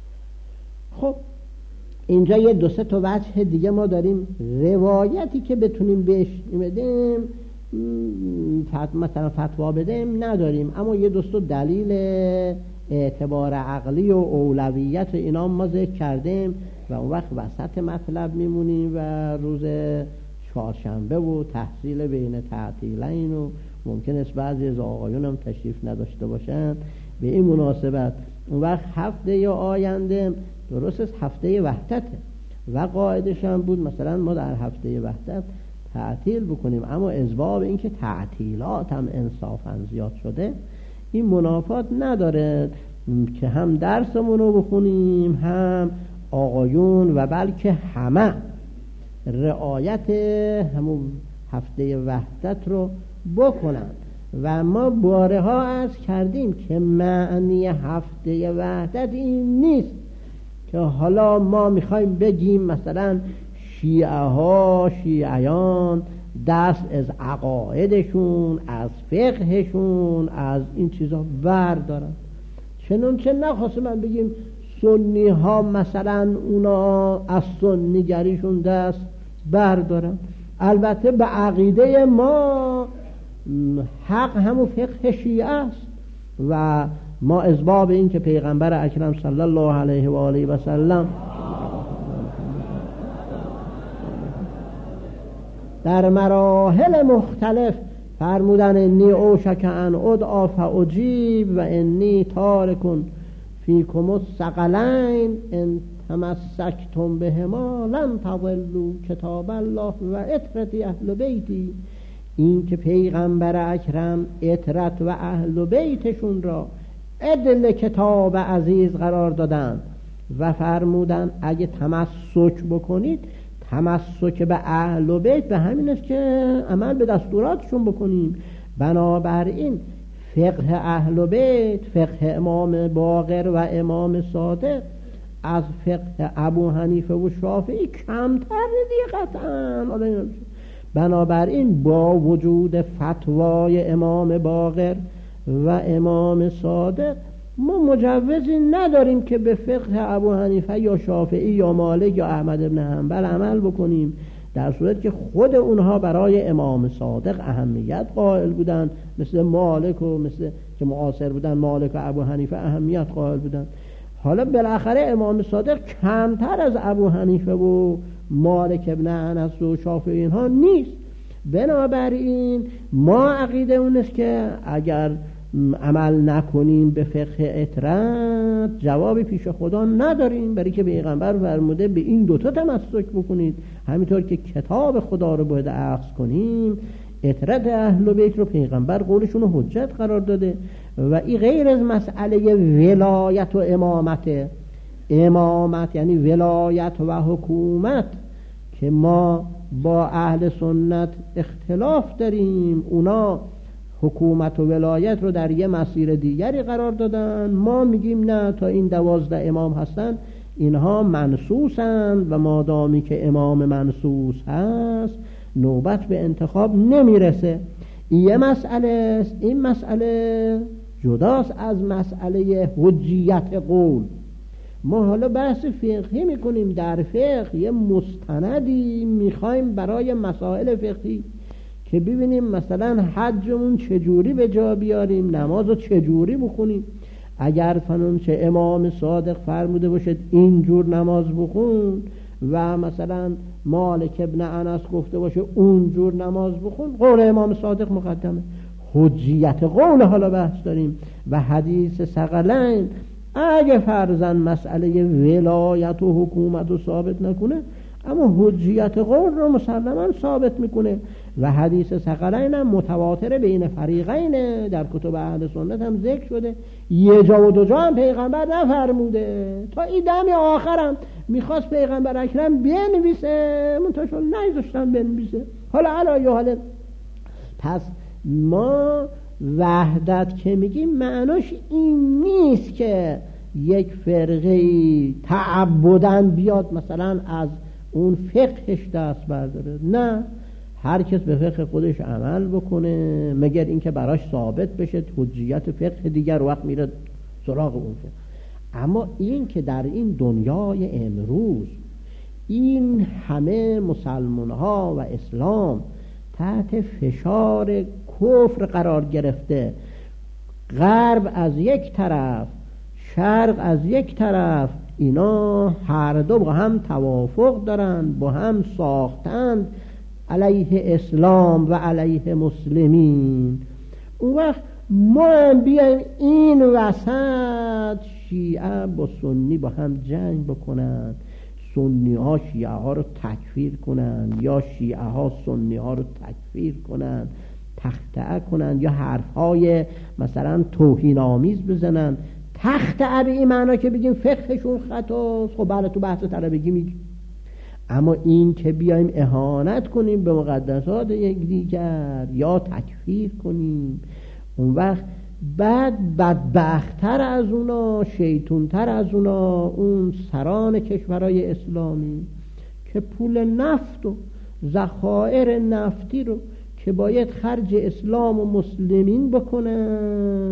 خب اینجا یه دو سه تا وجه دیگه ما داریم روایتی که بتونیم بهش بدیم مثلا فتوا بدیم نداریم، اما یه دو تا دلیل اعتبار عقلی و اولویت اینا ما ذکر کردیم و اون وقت وسط مطلب میمونیم و روز چهارشنبه و تحصیل بین تعطیلین و ممکن است بعضی از آقایون هم تشریف نداشته باشن. به این مناسبت اون وقت هفته یا آینده درست است هفته وحدته و قاعدش هم بود مثلا ما در هفته وحدت تعطیل بکنیم، اما از باب این که تعطیلات هم انصافا زیاد شده این منافات نداره که هم درسمون رو بخونیم هم آقایون و بلکه همه رعایت همون هفته وحدت رو بکنن. و ما بارها عرض کردیم که معنی هفته وحدت این نیست که حالا ما میخوایم بگیم مثلا شیعه ها شیعیان دست از عقایدشون از فقهشون از این چیزا بردارن. چنانچه نخواست من بگیم سنی ها مثلا اونا از سنیگریشون دست بردارن. البته به عقیده ما حق همون فقه شیعه است و ما اسباب این که پیغمبر اکرم صلی الله علیه و آله و سلم در مراحل مختلف فرمودن انی اوشک ان ادعا فاجیب و انی تارکن فیکم الثقلین ان تمسکتم بهما لن تضلوا کتاب الله و عترت اهل بیتی. این که پیغمبر اکرم عترت و اهل بیتشون را عدل کتاب عزیز قرار دادن و فرمودن اگه تمسک بکنید، تمسک به اهل بیت به همین است که عمل به دستوراتشون بکنیم. بنابراین فقه اهل بیت، فقه امام باقر و امام صادق از فقه ابو حنیفه و شافعی کمتر دیگه قطعا. بنابراین با وجود فتوای امام باقر و امام صادق ما مجوزی نداریم که به فقه ابو حنیفه یا شافعی یا مالک یا احمد بن حنبل عمل بکنیم، در صورت که خود اونها برای امام صادق اهمیت قائل بودن، مثل مالک و مثل که معاصر بودن مالک و ابو حنیفه اهمیت قائل بودن. حالا بالاخره امام صادق کمتر از ابو حنیفه و مالک ابن انس و شافعی اینها نیست. بنابراین ما عقیده اون است که اگر عمل نکنیم به فقه عترت جوابی پیش خدا نداریم، برای که پیغمبر فرموده به این دوتا تمسک بکنید، همینطور که کتاب خدا رو باید اخذ کنیم. عترت اهل بیت رو پیغمبر قولشون رو حجت قرار داده و این غیر از مسئله ولایت و امامت. امامت یعنی ولایت و حکومت که ما با اهل سنت اختلاف داریم، اونا حکومت و ولایت رو در یه مسیر دیگری قرار دادن، ما میگیم نه، تا این دوازده امام هستن اینها منسوسن و مادامی که امام منسوس هست نوبت به انتخاب نمیرسه. این یه مسئله است. این مسئله جداست از مسئله حجیت قول. ما حالا بحث فقهی میکنیم، در فقه یه مستندی میخوایم برای مسائل فقهی که ببینیم مثلا حجمون چجوری به جا بیاریم، نمازو چجوری بخونیم. اگر فنانچه امام صادق فرموده باشد اینجور نماز بخون و مثلا مالک ابن انس گفته باشه اونجور نماز بخون، قول امام صادق مقدمه. حجیت قول حالا بحث داریم و حدیث ثقلین اگه فرضاً مسئله ولایت و حکومت رو ثابت نکنه، اما حجیت قول رو مسلماً ثابت میکنه و حدیث ثقلین هم متواتر بین فریقین در کتب اهل سنت هم ذکر شده. یه جا و دو جا هم پیغمبر نفرموده، تا این دم آخرم میخواست پیغمبر اکرم بنویسه منتشر نگذاشتن بنویسه. حالا علی حال پس ما وحدت که میگیم معناش این نیست که یک فرقه تعبداً بیاد مثلا از اون فقهش دست برداره. نه، هر کس به فقه خودش عمل بکنه مگر اینکه براش ثابت بشه حجیت فقه دیگر، وقت میره سراغ اون فقه. اما این که در این دنیای امروز این همه مسلمان ها و اسلام تحت فشار کفر قرار گرفته، غرب از یک طرف شرق از یک طرف، اینا هر دو با هم توافق دارن، با هم ساختند علیه اسلام و علیه مسلمین. اون وقت ما بیایم این وسط شیعه با سنی با هم جنگ بکنن، سنی ها شیعه ها رو تکفیر کنن یا شیعه ها سنی ها رو تکفیر کنن، تخطئه کنن یا حرف های مثلا توهین آمیز بزنن. تخطئه به این معنا که بگیم فقهشون خطاست، خب بله تو بحث طلبگی میگیم. اما این که بیایم اهانت کنیم به مقدسات یکدیگر یا تکفیر کنیم، اون وقت بعد بدبخت‌تر از اونا، شیطون‌تر از اونا اون سران کشورهای اسلامی که پول نفت و ذخایر نفتی رو که باید خرج اسلام و مسلمین بکنن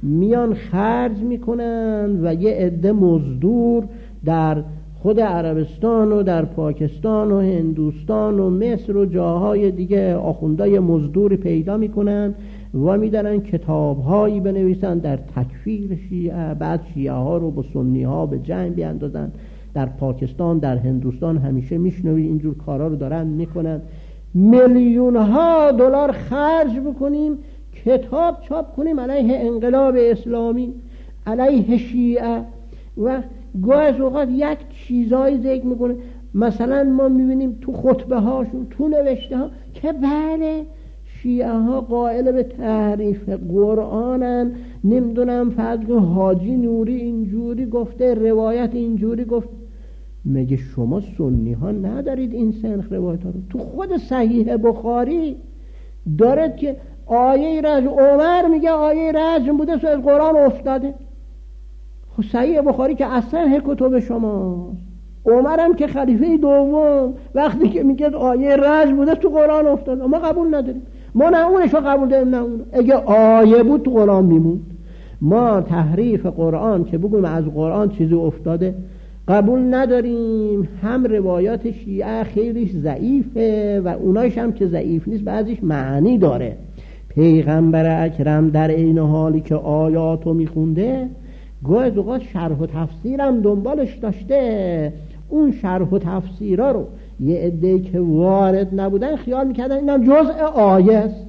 میان خرج میکنن و یه عده مزدور در خود عربستان و در پاکستان و هندوستان و مصر و جاهای دیگه آخوندای مزدوری پیدا میکنن و میدارن کتابهایی بنویسن در تکفیر شیعه، بعد شیعه ها رو با سنی ها به جنگ بیاندازن. در پاکستان، در هندوستان همیشه میشنوی اینجور کارا رو دارن میکنن. میلیون ها دلار خرج بکنیم کتاب چاپ کنیم علیه انقلاب اسلامی، علیه شیعه، و گاه از اوقات یک چیزایی ذکر میکنه. مثلا ما میبینیم تو خطبه هاشون، تو نوشته ها که بله شیعه ها قائل به تحریف قرآنن، نمیدونم فضل حاجی نوری اینجوری گفته، روایت اینجوری گفت. مگه شما سنی ها ندارید این سنخ روایت ها رو؟ تو خود صحیح بخاری دارد که آیه رجم، عمر میگه آیه رجم بوده سو از قرآن افتاده. خب صحیح بخاری که اصلا کتب شماست. عمرم که خلیفه دوم وقتی که میگه آیه رجم بوده تو قرآن افتاده، ما قبول نداریم. ما نه اونشو قبول داریم نه اون. اگه آیه بود تو قرآن میموند. ما تحریف قرآن که بگویم از قرآن چیزی افتاده قبول نداریم. هم روایات شیعه خیلی ضعیفه و اونایش هم که ضعیف نیست بعضیش معنی داره. پیغمبر اکرم در این حالی که آیاتو میخونده گاهی اوقات شرح و تفسیرم دنبالش داشته. اون شرح و تفسیرا رو یه عده‌ای که وارد نبودن خیال میکردن اینم جزء آیه است.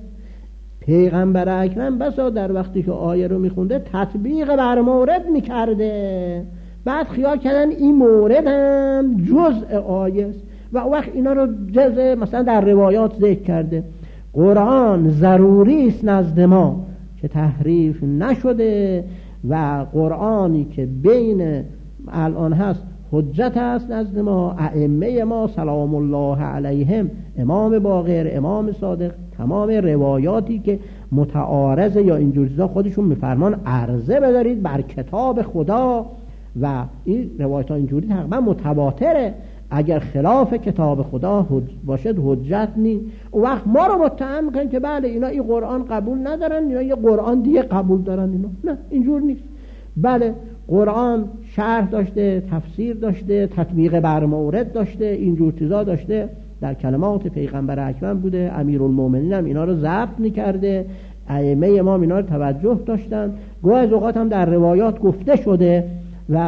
پیغمبر اکرم بسا در وقتی که آیه رو میخونده تطبیق بر مورد میکرده، بعد خیال کردن این مورد هم جزء آیه است و وقت اینا رو جزء مثلا در روایات ذکر کرده. قرآن ضروری است نزد ما که تحریف نشده و قرآنی که بین الان هست حجت است نزد ما. ائمه ما سلام الله علیهم، امام باقر، امام صادق، تمام روایاتی که متعارض یا اینجور چیزا خودشون میفرمان عرضه بدارید بر کتاب خدا و این روایت ها اینجوری تقریبا متواتره. اگر خلاف کتاب خدا باشد حجت نیست. اون وقت ما رو متهم میکنن که بله اینا این قرآن قبول ندارن، اینا یه قرآن دیگه قبول دارن. اینا نه، اینجور نیست. بله قرآن شرح داشته، تفسیر داشته، تطبیق بر مورد داشته، اینجور چیزا داشته. در کلمات پیغمبر اکرم بوده. امیرالمومنین هم اینا رو ضبط میکرده، ائمه امام اینا رو توجه داشتن. گاه از اوقات هم در روایات گفته شده و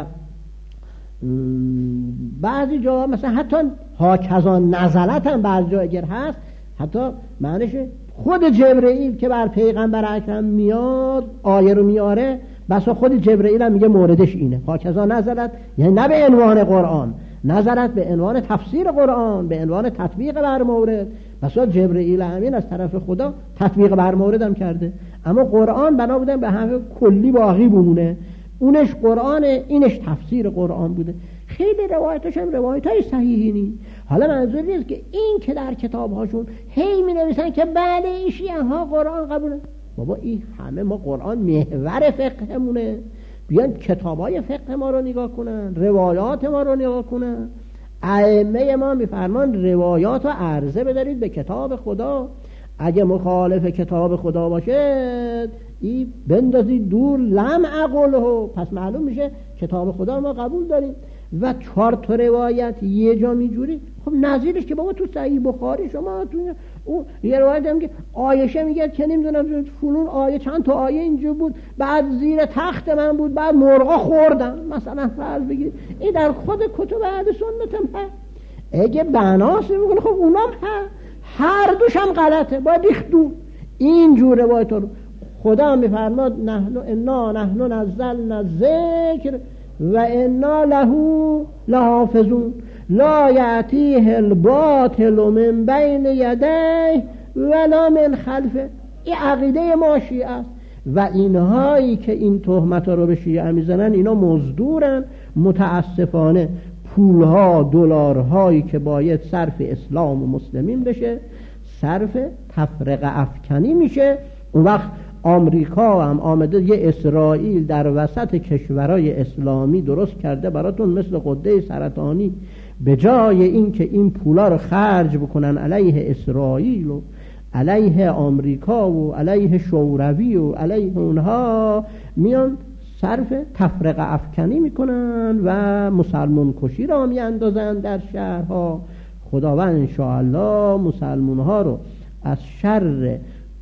بعضی جا مثلا حتی هاکذا نزلت هم بعضی جا اگر هست حتی معنیش خود جبرئیل که بر پیغمبر اکرم میاد آیه رو میاره، بسا خود جبرئیل هم میگه موردش اینه. هاکذا نزلت یعنی نه به عنوان قرآن، نظرت به عنوان تفسیر قرآن، به عنوان تطبیق بر مورد. بسا جبرئیل امین از طرف خدا تطبیق بر مورد هم کرده، اما قرآن بنا بودن به همه کلی باقی بمونه. اونش قرآن، اینش تفسیر قرآن بوده. خیلی روایتاش هم روایتای صحیحی نیست. حالا منظور نیست که این که در کتاب هاشون هی می نویسن که بله این شیعه ها قرآن قبوله. بابا این همه ما قرآن محور فقهمونه. بیان کتابای فقه ما رو نگاه کنن، روایات ما رو نگاه کنن. ائمه ما میفرمان روایات رو عرضه بدارید به کتاب خدا. اگه مخالف کتاب خدا باشه ای بندازید دور، لم عقله. پس معلوم میشه کتاب خدا ما قبول داریم. و چهار تا روایت یه جا میجوری، خب نظیرش که بابا تو صحیح بخاری شما تو او یه روایت هم که عایشه میگه که نمیدونم فلون آیه چند تا آیه اینجا بود، بعد زیر تخت من بود، بعد مرغا خوردن مثلا فرض بگید. این در خود کتب اهل سنت هم هست. اگه بناس میگه خب اونام هست، هر دوش هم غلطه، باید ریخت دور. این جور روایت رو خدا میفرماد نحن انا نحن نزلنا الذکر و انا له لحافظون لا یأتیه الباطل من بین یدیه ولا من خلفه. این عقیده ما شیعه است و اینهایی که این تهمت رو به شیعه میزنن اینا مزدورن. متاسفانه پولها دلارهایی که باید صرف اسلام و مسلمین بشه صرف تفرقه افکنی میشه. اون وقت آمریکا هم آمده یه اسرائیل در وسط کشورهای اسلامی درست کرده براتون مثل غده سرطانی. به جای این که این پولا رو خرج بکنن علیه اسرائیل و علیه آمریکا و علیه شوروی و علیه اونها میان صرف تفرقه افکنی میکنن و مسلمان کشی را میاندازن در شهرها. خداوند انشاءالله مسلمان ها رو از شر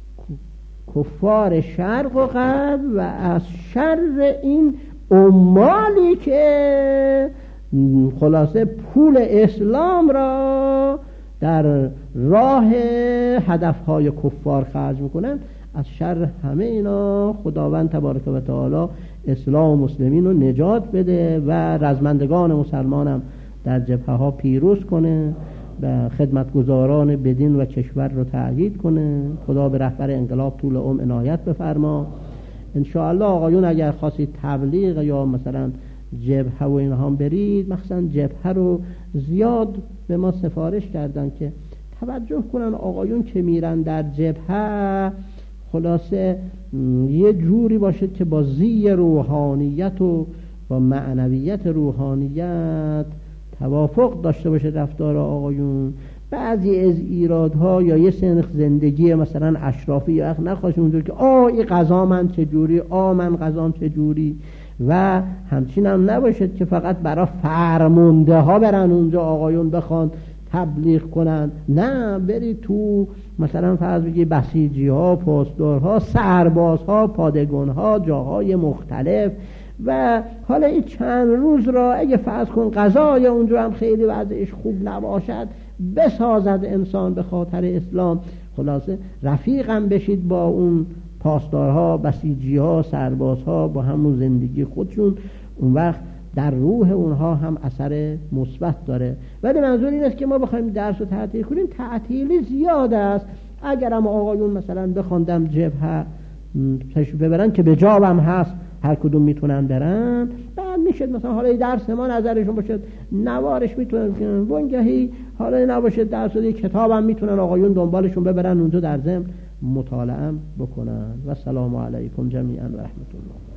کفار شرق و غرب و از شر این عمالی که خلاصه پول اسلام را در راه هدفهای کفار خرج میکنن، از شر همه اینا خداوند تبارک و تعالی اسلام و مسلمین رو نجات بده و رزمندگان مسلمان هم در جبهه ها پیروز کنه و خدمتگزاران بدین و کشور رو تأیید کنه. خدا به رهبر انقلاب طول عمر عنایت بفرما. انشاءالله آقایون اگر خواستید تبلیغ یا مثلا جبهه و اینها هم برید، مثلا جبهه رو زیاد به ما سفارش کردن که توجه کنن آقایون که میرن در جبهه خلاصه یه جوری باشه که با زی روحانیت و با معنویت روحانیت توافق داشته باشه رفتار آقایون. بعضی از ایرادها یا یه سنخ زندگی مثلا اشرافی یا اخ نخواشه اونجور که آه این قضا من چجوری، آه من قضام چجوری، و همچین هم نباشد که فقط برای فرمانده ها برن اونجا آقایون بخوان تبلیغ کنن. نه، برید تو مثلا فرض بگی بسیجی ها، پاسدار ها، سرباز ها، پادگان ها، جاهای مختلف، و حالا این چند روز را اگه فرض کن قضای اونجا هم خیلی وضعش خوب نباشد بسازد انسان به خاطر اسلام، خلاصه رفیقم بشید با اون پاسدارها، بسیجی ها، سربازها، با همون زندگی خودشون، اون وقت در روح اونها هم اثر مثبت داره. ولی منظور این است که ما بخوایم درس رو تعطیل کنیم، تعطیلی زیاد است. اگر هم آقایون مثلا بخواندم جبهه تشریف ببرن که به جابم هست، هر کدوم میتونن برن، بعد میشه مثلا حالا درس ما نظرشون باشه نوارش میتونن کنن، وانگهی حالا نباشه درس و کتابم میتونن آقایون دنبالشون ببرن اونجا در ضمن مطالعه بکنن. و سلام علیکم جمیعا و رحمت الله.